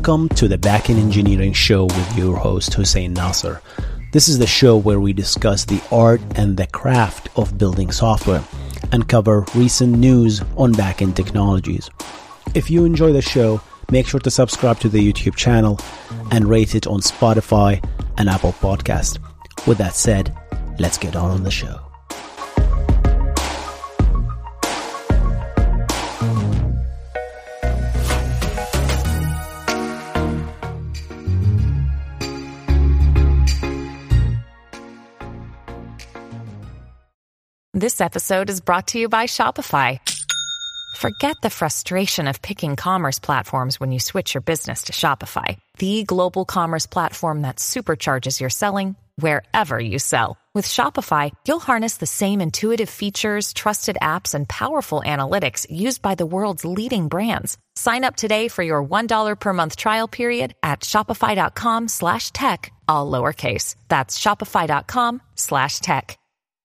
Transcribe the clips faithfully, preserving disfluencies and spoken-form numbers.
Welcome to the Backend Engineering Show with your host Hussein Nasser. This is the show where we discuss the art and the craft of building software and cover recent news on backend technologies. If you enjoy the show, make sure to subscribe to the YouTube channel and rate it on Spotify and Apple Podcast. With that said, let's get on with the show. This episode is brought to you by Shopify. Forget the frustration of picking commerce platforms when you switch your business to Shopify, the global commerce platform that supercharges your selling wherever you sell. With Shopify, you'll harness the same intuitive features, trusted apps, and powerful analytics used by the world's leading brands. Sign up today for your one dollar per month trial period at shopify.com slash tech, all lowercase. That's shopify.com slash tech.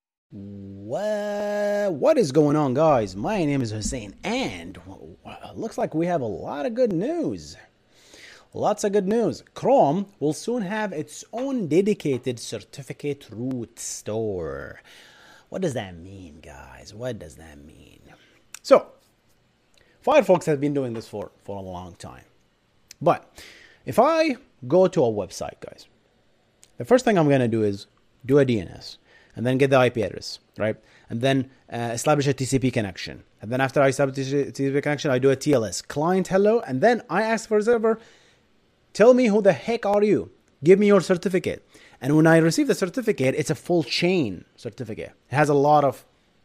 What, what is going on, guys? My name is Hussein, and it looks like we have a lot of good news. Lots of good news. Chrome will soon have its own dedicated certificate root store. What does that mean, guys? What does that mean? So, Firefox has been doing this for, for a long time. But if I go to a website, guys, the first thing I'm going to do is do a D N S. And then get the I P address, right? And then uh, establish a T C P connection. And then after I establish a T C P connection, I do a T L S, client hello. And then I ask for a server, tell me who the heck are you? Give me your certificate. And when I receive the certificate, it's a full chain certificate. It has a lot of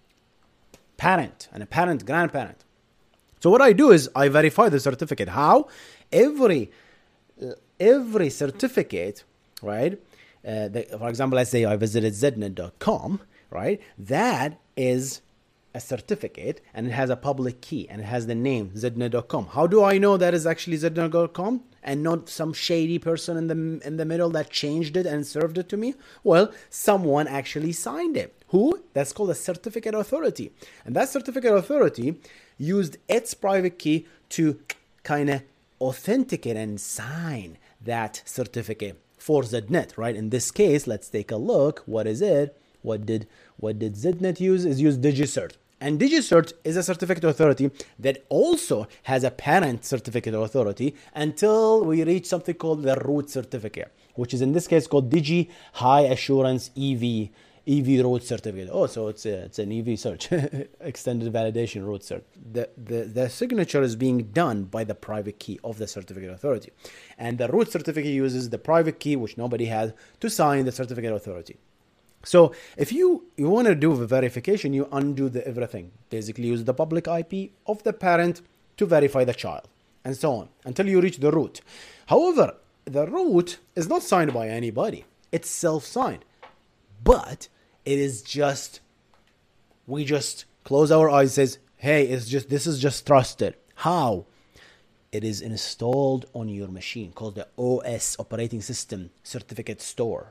parent and a parent, grandparent. So what I do is I verify the certificate. How? Every, every certificate, right? Uh, the, for example, let's say I visited zednet dot com, right? That is a certificate and it has a public key and it has the name zednet dot com. How do I know that is actually zednet dot com and not some shady person in the in the middle that changed it and served it to me? Well, someone actually signed it. Who? That's called a certificate authority. And that certificate authority used its private key to kind of authenticate and sign that certificate for Zednet, right? In this case, let's take a look. What is it? What did what did Zednet use? Is use DigiCert. And DigiCert is a certificate authority that also has a parent certificate authority until we reach something called the root certificate, which is in this case called Digi High Assurance E V E V root certificate. Oh, so it's a, it's an E V search, extended validation root cert. The, the, the signature is being done by the private key of the certificate authority. And the root certificate uses the private key, which nobody has, to sign the certificate authority. So if you, you want to do the verification, you undo the everything. Basically use the public I P of the parent to verify the child, and so on, until you reach the root. However, the root is not signed by anybody. It's self-signed. But it is just, we just close our eyes and says, hey, it's just, this is just trusted. How? It is installed on your machine called the O S, Operating System Certificate Store.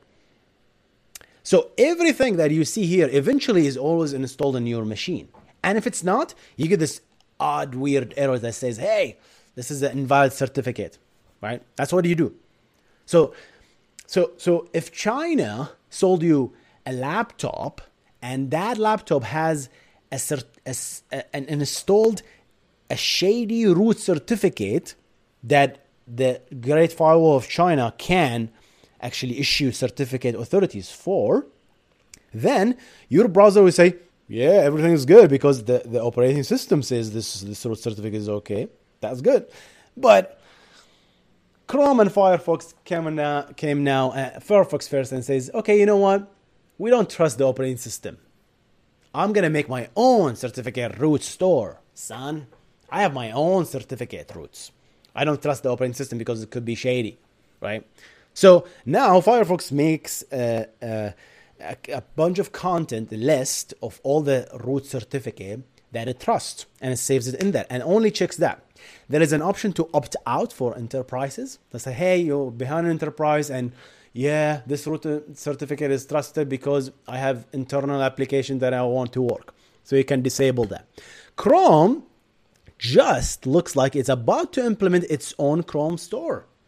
So everything that you see here eventually is always installed on your machine. And if it's not, you get this odd, weird error that says, hey, this is an invalid certificate, right? That's what you do. So, so, so if China sold you a laptop and that laptop has a, cert, a, a an installed a shady root certificate that the Great Firewall of China can actually issue certificate authorities for, then your browser will say, yeah, everything is good because the, the operating system says this, this root certificate is okay. That's good. But Chrome and Firefox came now, came now uh, Firefox first and says, okay, you know what? We don't trust the operating system. I'm going to make my own certificate root store, son. I have my own certificate roots. I don't trust the operating system because it could be shady, right? So now Firefox makes uh, uh, a, a bunch of content list of all the root certificate that it trusts, and it saves it in there and only checks that. There is an option to opt out for enterprises. They say, hey, you're behind an enterprise and yeah, this root certificate is trusted because I have internal application that I want to work. So you can disable that. Chrome just looks like it's about to implement its own Chrome store.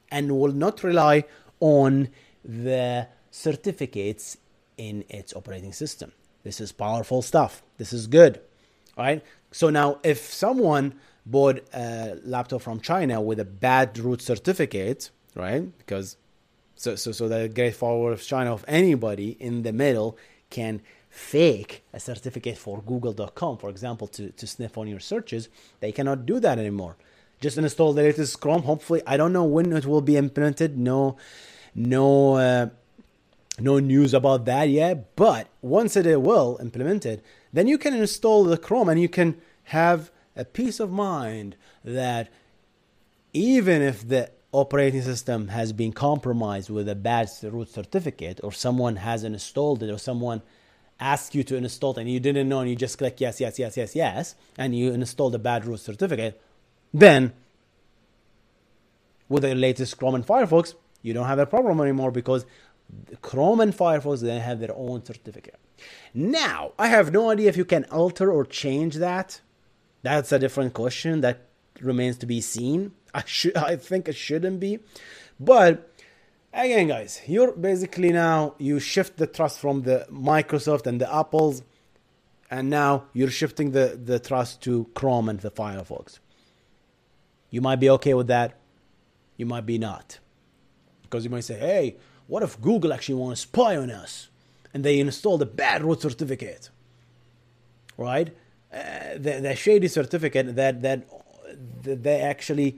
and will not rely on the certificates in its operating system. This is powerful stuff. This is good, right? So now if someone bought a laptop from China with a bad root certificate, right? Because so so so the great power of China of anybody in the middle can fake a certificate for google dot com, for example, to, to sniff on your searches. They cannot do that anymore. Just install the latest Chrome. Hopefully, I don't know when it will be implemented. No, no, uh, no news about that yet. But once it will implemented, then you can install the Chrome and you can have a peace of mind that even if the operating system has been compromised with a bad root certificate, or someone hasn't installed it, or someone asked you to install it and you didn't know and you just click yes, yes, yes, yes, yes, and you installed a bad root certificate, then with the latest Chrome and Firefox, you don't have a problem anymore because Chrome and Firefox, they have their own certificate. Now, I have no idea if you can alter or change that. That's a different question that remains to be seen. I should, I think it shouldn't be. But again, guys, you're basically now, you shift the trust from the Microsoft and the Apples, and now you're shifting the, the trust to Chrome and the Firefox. You might be okay with that. You might be not. Because you might say, hey, what if Google actually want to spy on us and they installed a bad root certificate? Right? Uh, the, the shady certificate that, that, that they actually...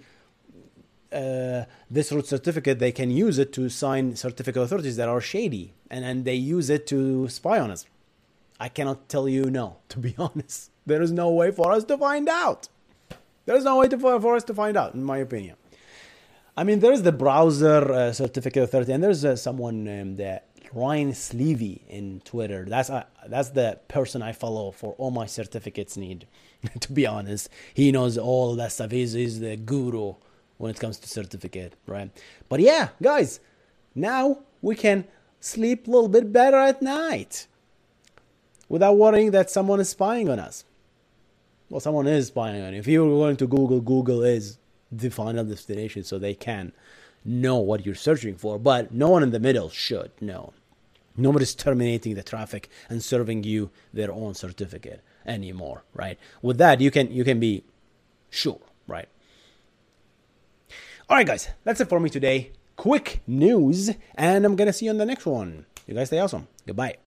Uh, this root certificate, they can use it to sign certificate authorities that are shady, and then they use it to spy on us. I cannot tell you no, to be honest. There is no way for us to find out. There is no way to, for, for us to find out, in my opinion. I mean, there's the browser uh, certificate authority, and there's uh, someone named uh, Ryan Sleevey in Twitter. That's uh, that's the person I follow for all my certificates need, to be honest. He knows all that stuff. He's, he's the guru when it comes to certificate, right? But yeah, guys, now we can sleep a little bit better at night without worrying that someone is spying on us. Well, someone is spying on you. If you're going to Google, Google is the final destination, so they can know what you're searching for, but no one in the middle should know. Nobody's terminating the traffic and serving you their own certificate anymore, right? With that, you can you can be sure, right? All right, guys, that's it for me today. Quick news, and I'm going to see you on the next one. You guys stay awesome. Goodbye.